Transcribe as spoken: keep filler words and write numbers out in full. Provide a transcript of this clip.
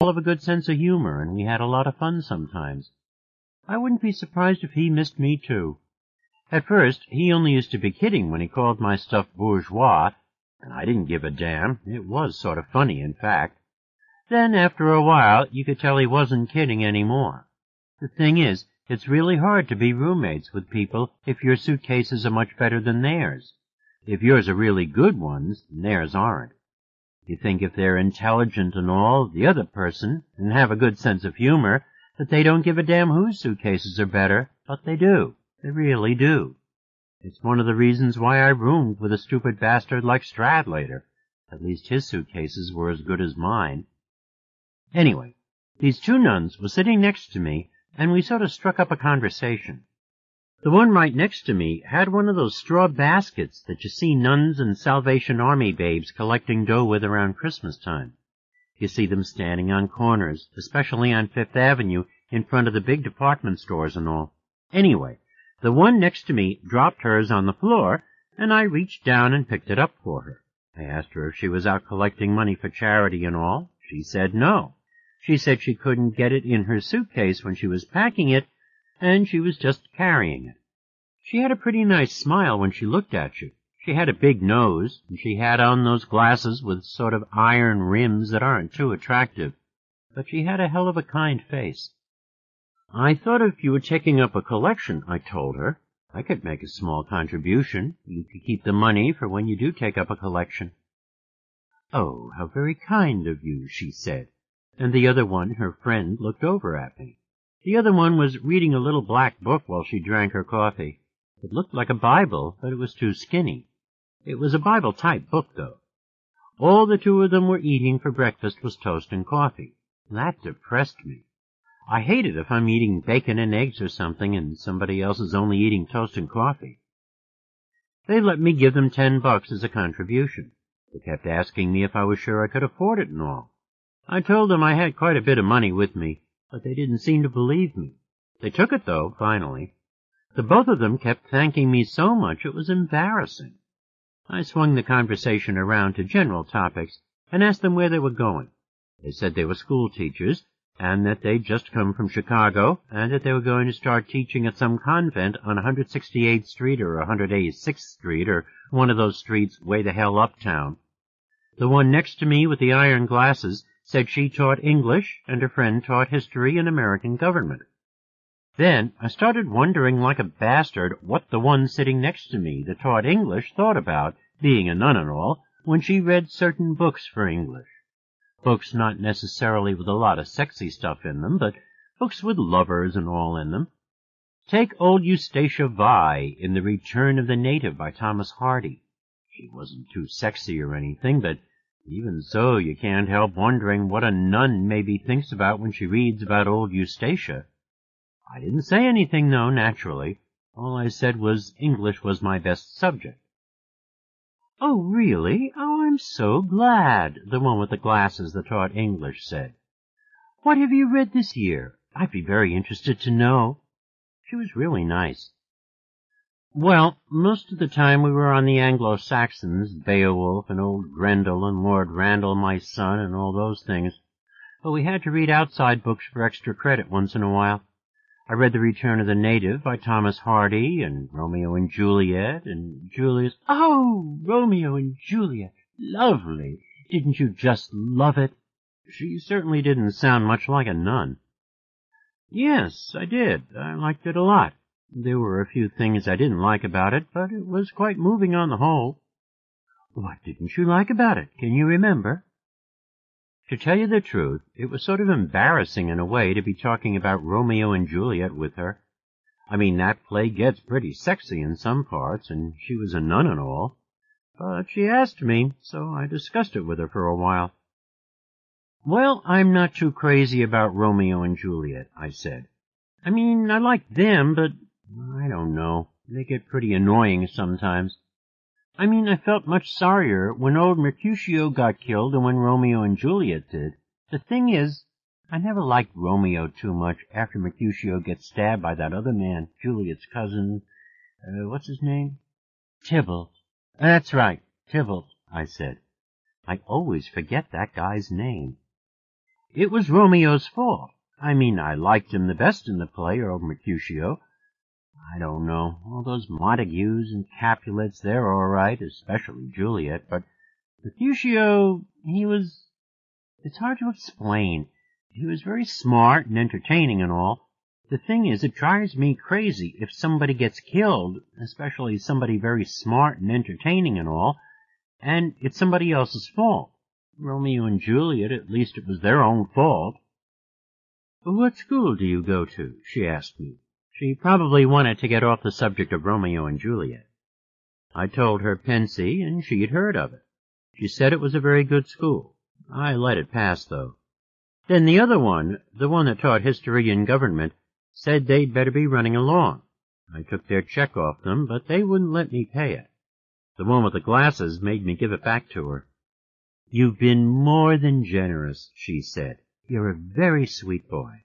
of a good sense of humor, and we had a lot of fun sometimes. I wouldn't be surprised if he missed me, too. At first, he only used to be kidding when he called my stuff bourgeois, and I didn't give a damn. It was sort of funny, in fact. Then, after a while, you could tell he wasn't kidding any more. The thing is, it's really hard to be roommates with people if your suitcases are much better than theirs. If yours are really good ones, and theirs aren't. You think if they're intelligent and all, the other person, and have a good sense of humor, that they don't give a damn whose suitcases are better, but they do. They really do. It's one of the reasons why I roomed with a stupid bastard like Stradlater. At least his suitcases were as good as mine. Anyway, these two nuns were sitting next to me, and we sort of struck up a conversation. The one right next to me had one of those straw baskets that you see nuns and Salvation Army babes collecting dough with around Christmas time. You see them standing on corners, especially on Fifth Avenue, in front of the big department stores and all. Anyway, the one next to me dropped hers on the floor, and I reached down and picked it up for her. I asked her if she was out collecting money for charity and all. She said no. She said she couldn't get it in her suitcase when she was packing it, and she was just carrying it. She had a pretty nice smile when she looked at you. She had a big nose, and she had on those glasses with sort of iron rims that aren't too attractive, but she had a hell of a kind face. I thought if you were taking up a collection, I told her, I could make a small contribution. You could keep the money for when you do take up a collection. Oh, how very kind of you, she said, and the other one, her friend, looked over at me. The other one was reading a little black book while she drank her coffee. It looked like a Bible, but it was too skinny. It was a Bible-type book, though. All the two of them were eating for breakfast was toast and coffee. That depressed me. I hate it if I'm eating bacon and eggs or something and somebody else is only eating toast and coffee. They let me give them ten bucks as a contribution. They kept asking me if I was sure I could afford it and all. I told them I had quite a bit of money with me, but they didn't seem to believe me. They took it, though, finally. The both of them kept thanking me so much it was embarrassing. I swung the conversation around to general topics and asked them where they were going. They said they were school teachers, and that they'd just come from Chicago, and that they were going to start teaching at some convent on one hundred sixty-eighth Street or one hundred eighty-sixth Street, or one of those streets way the hell uptown. The one next to me with the iron glasses said she taught English, and her friend taught history and American government. Then I started wondering like a bastard what the one sitting next to me that taught English thought about, being a nun and all, when she read certain books for English. Books not necessarily with a lot of sexy stuff in them, but books with lovers and all in them. Take old Eustacia Vi in The Return of the Native by Thomas Hardy. She wasn't too sexy or anything, but even so you can't help wondering what a nun maybe thinks about when she reads about old Eustacia. I didn't say anything, though, naturally. All I said was English was my best subject. Oh, really? Oh, I'm so glad, the one with the glasses that taught English said. What have you read this year? I'd be very interested to know. She was really nice. Well, most of the time we were on the Anglo-Saxons, Beowulf and old Grendel and Lord Randall, my son, and all those things. But we had to read outside books for extra credit once in a while. I read The Return of the Native by Thomas Hardy, and Romeo and Juliet, and Julius... Oh, Romeo and Juliet! Lovely! Didn't you just love it? She certainly didn't sound much like a nun. Yes, I did. I liked it a lot. There were a few things I didn't like about it, but it was quite moving on the whole. What didn't you like about it? Can you remember? To tell you the truth, it was sort of embarrassing in a way to be talking about Romeo and Juliet with her. I mean, that play gets pretty sexy in some parts, and she was a nun and all. But she asked me, so I discussed it with her for a while. Well, I'm not too crazy about Romeo and Juliet, I said. I mean, I like them, but I don't know. They get pretty annoying sometimes. I mean, I felt much sorrier when old Mercutio got killed than when Romeo and Juliet did. The thing is, I never liked Romeo too much after Mercutio gets stabbed by that other man, Juliet's cousin. Uh, what's his name? Tybalt. That's right, Tybalt, I said. I always forget that guy's name. It was Romeo's fault. I mean, I liked him the best in the play over Mercutio. I don't know. All those Montagues and Capulets, they're all right, especially Juliet, but Mercutio, he was... It's hard to explain. He was very smart and entertaining and all. The thing is, it drives me crazy if somebody gets killed, especially somebody very smart and entertaining and all, and it's somebody else's fault. Romeo and Juliet, at least it was their own fault. "What school do you go to?" she asked me. She probably wanted to get off the subject of Romeo and Juliet. I told her Pensy, and she had heard of it. She said it was a very good school. I let it pass, though. Then the other one, the one that taught history and government, said they'd better be running along. I took their check off them, but they wouldn't let me pay it. The one with the glasses made me give it back to her. "You've been more than generous," she said. "You're a very sweet boy."